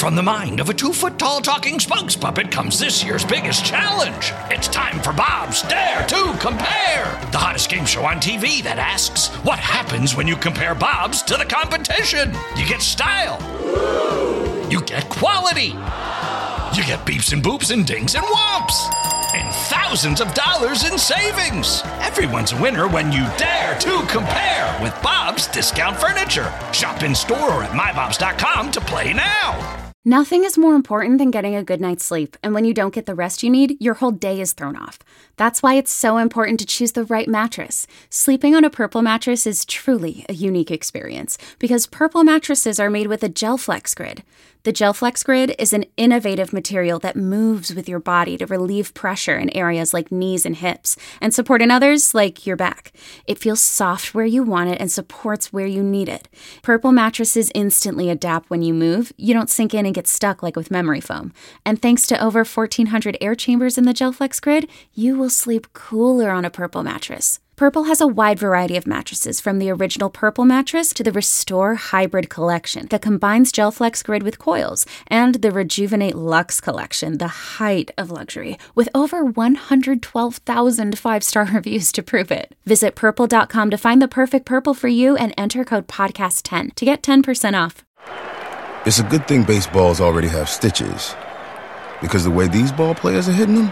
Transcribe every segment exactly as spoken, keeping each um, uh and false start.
From the mind of a two-foot-tall talking spokes puppet comes this year's biggest challenge. It's time for Bob's Dare to Compare, the hottest game show on T V that asks, what happens when you compare Bobs to the competition? You get style. You get quality. You get beeps and boops and dings and whomps. And thousands of dollars in savings. Everyone's a winner when you dare to compare with Bob's Discount Furniture. Shop in store or at my bobs dot com to play now. Nothing is more important than getting a good night's sleep, and when you don't get the rest you need, your whole day is thrown off. That's why it's so important to choose the right mattress. Sleeping on a Purple mattress is truly a unique experience, because Purple mattresses are made with a GelFlex Grid. The GelFlex Grid is an innovative material that moves with your body to relieve pressure in areas like knees and hips, and support in others like your back. It feels soft where you want it and supports where you need it. Purple mattresses instantly adapt when you move. You don't sink in and get stuck like with memory foam. And thanks to over fourteen hundred air chambers in the GelFlex Grid, you will sleep cooler on a Purple mattress. Purple has a wide variety of mattresses, from the original Purple mattress to the Restore Hybrid collection that combines GelFlex Grid with coils, and the Rejuvenate Luxe collection, the height of luxury, with over one hundred twelve thousand five-star reviews to prove it. Visit purple dot com to find the perfect Purple for you and enter code podcast ten to get ten percent off. It's a good thing baseballs already have stitches, because the way these ball players are hitting them,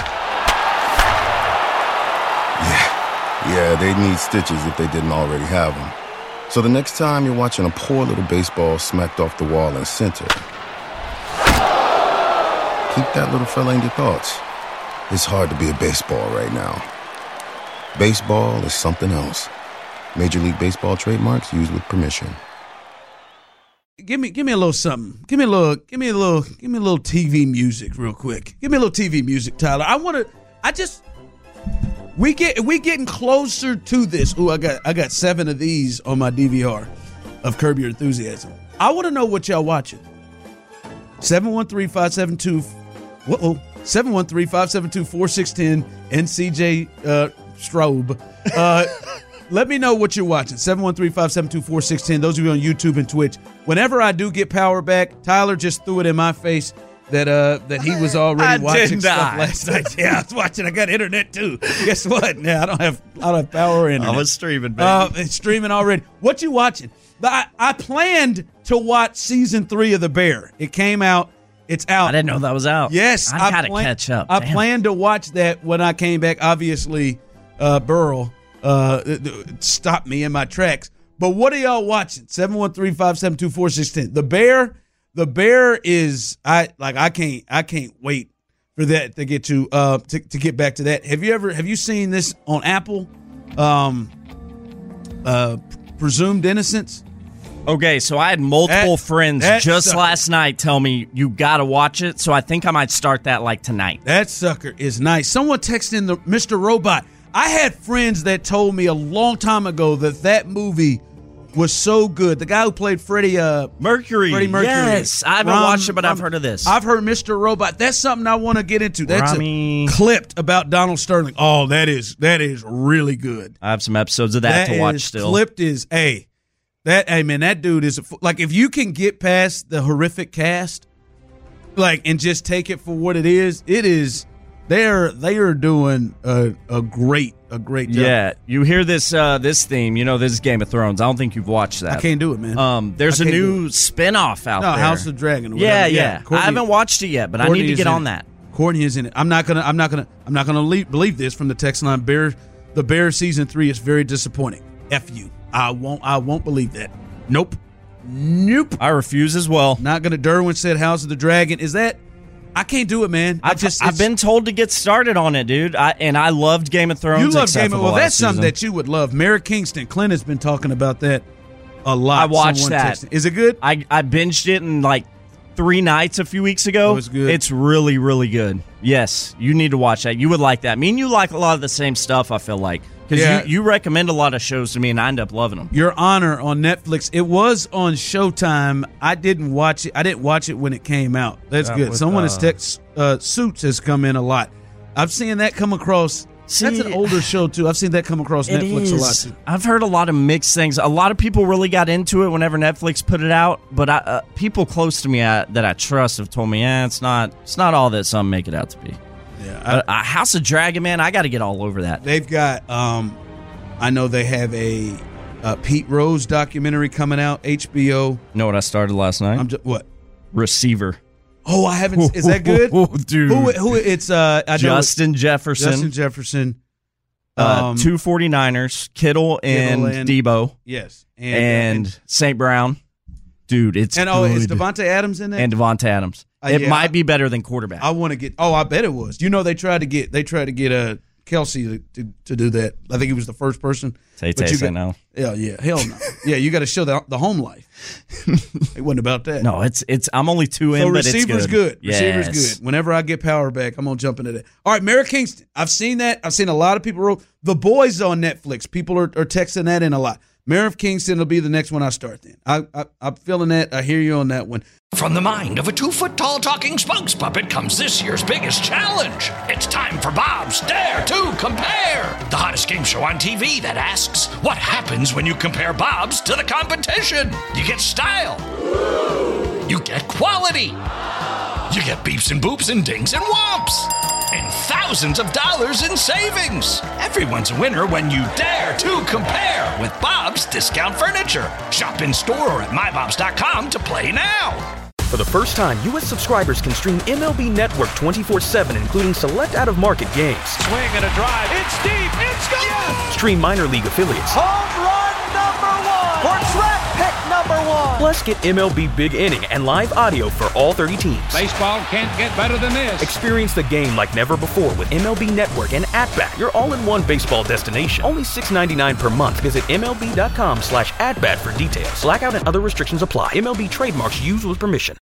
yeah. Yeah, they need stitches if they didn't already have them. So the next time you're watching a poor little baseball smacked off the wall in center, keep that little fella in your thoughts. It's hard to be a baseball right now. Baseball is something else. Major League Baseball trademarks used with permission. Give me, give me a little something. Give me a little, give me a little, give me a little T V music real quick. Give me a little T V music, Tyler. I want to, I just... We get we getting closer to this. Ooh, I got I got seven of these on my D V R of Curb Your Enthusiasm. I want to know what y'all watching. seven one three, five seven two Whoa. seven one three, five seven two, four six one zero and C J uh, Straub. Uh, let me know what you're watching. seven one three, five seven two, four six one zero Those of you on YouTube and Twitch. Whenever I do get power back, Tyler just threw it in my face that uh that he was already I watching did stuff not. last night. Yeah, I was watching. I got internet too. Guess what? Now I don't have I don't have power or internet. I was streaming, baby. Uh, it's streaming already. What you watching? I, I planned to watch season three of The Bear. It came out. It's out. I didn't know that was out. Yes, I gotta plan- catch up. I Damn. planned to watch that when I came back. Obviously, uh, Burl uh, stopped me in my tracks. But what are y'all watching? seven one three, five seven two, four six one zero The Bear. The Bear is I like I can't I can't wait for that to get to uh to, to get back to that. Have you ever have you seen this on Apple? Um uh Presumed Innocence? Okay, so I had multiple That- friends that just sucker. last night tell me you got to watch it, so I think I might start that like tonight. That sucker is nice. Someone texted in the Mister Robot. I had friends that told me a long time ago that that movie was so good. The guy who played Freddie uh, Mercury. Freddie Mercury. Yes, I haven't Ram- watched it, but I've Ram- heard of this. I've heard Mister Robot. That's something I want to get into. That's Rami- a clipped about Donald Sterling. Oh, that is that is really good. I have some episodes of that, to watch is- still. Clipped is a that. Hey man, that dude is a, like if you can get past the horrific cast, like and just take it for what it is. It is. They're they are doing a, a great a great job. Yeah, you hear this uh, this theme. You know this is Game of Thrones. I don't think you've watched that. I can't do it, man. Um, there's I a can't do new spin-off out no, there. House of Dragon. Or Yeah, whatever. yeah. Courtney- I haven't watched it yet, but I Courtney need to is get in on it. that. Courtney is in it. I'm not gonna. I'm not gonna. I'm not gonna leave, believe this from the text line. Bear, the Bear season three is very disappointing. F you. I won't. I won't believe that. Nope. Nope. I refuse as well. Not gonna. Derwin said House of the Dragon. Is that? I can't do it, man. I I've, just. I've it's- been told to get started on it, dude. I, and I loved Game of Thrones. You love except Game for of the Well, last that's something season. that you would love. Mary Kingston. Clint has been talking about that a lot. I watched Someone that. texted. Is it good? I, I binged it in like three nights a few weeks ago. Oh, it's good. It's really, really good. Yes, you need to watch that. You would like that. Me and you like a lot of the same stuff, I feel like. Because Yeah. you, you recommend a lot of shows to me, and I end up loving them. Your Honor on Netflix. It was on Showtime. I didn't watch it. I didn't watch it when it came out. That's That good. was, Someone uh, has text uh, Suits has come in a lot. I've seen that come across See, That's an older show, too. I've seen that come across it Netflix is. a lot, too. I've heard a lot of mixed things. A lot of people really got into it whenever Netflix put it out, but I, uh, people close to me I, that I trust have told me, yeah, it's not it's not all that some make it out to be. Yeah, I, But, uh, House of Dragon, man, I got to get all over that. They've got, um, I know they have a uh, Pete Rose documentary coming out, H B O. You know what I started last night? I'm just, what? Receiver. Oh, I haven't. Is that good? Dude. Who, who it's, uh, I know Justin it's, Jefferson. Justin Jefferson. Uh, Um, two 49ers, Kittle and, Kittle and- Debo, Yes. and, and, Saint Brown. Dude, it's and good. oh, is Devontae Adams in there? And Devontae Adams. Uh, it yeah, might I- be better than quarterback. I want to get. Oh, I bet it was. You know, they tried to get. They tried to get uh, Kelsey to, to to do that. I think he was the first person. Tay But Tay you say got- no. Yeah, yeah, hell no. Yeah, you got to show the the home life. It wasn't about that. No, it's it's. I'm only two in, So but it's receiver's good. good. Receiver's Yes. good. Whenever I get power back, I'm gonna jump into that. All right, Mary Kingston. I've seen that. I've seen a lot of people wrote The Boys on Netflix. People are, are texting that in a lot. Mary of Kingston will be the next one I start. Then I, I I'm feeling that. I hear you on that one. From the mind of a two-foot-tall talking spokes puppet comes this year's biggest challenge. It's time for Bob's Dare to Compare, the hottest game show on T V that asks, what happens when you compare Bob's to the competition? You get style. You get quality. You get beeps and boops and dings and whomps. And thousands of dollars in savings. Everyone's a winner when you dare to compare with Bob's Discount Furniture. Shop in store or at my bobs dot com to play now. For the first time, U S subscribers can stream M L B Network twenty-four seven, including select out-of-market games. Swing and a drive. It's deep. It's gone. Yes. Stream minor league affiliates. Home run number one. Or draft pick number one. Plus, get M L B Big Inning and live audio for all thirty teams. Baseball can't get better than this. Experience the game like never before with M L B Network and At-Bat, your all-in-one baseball destination. Only six ninety-nine per month. Visit M L B dot com slash at bat for details. Blackout and other restrictions apply. M L B trademarks used with permission.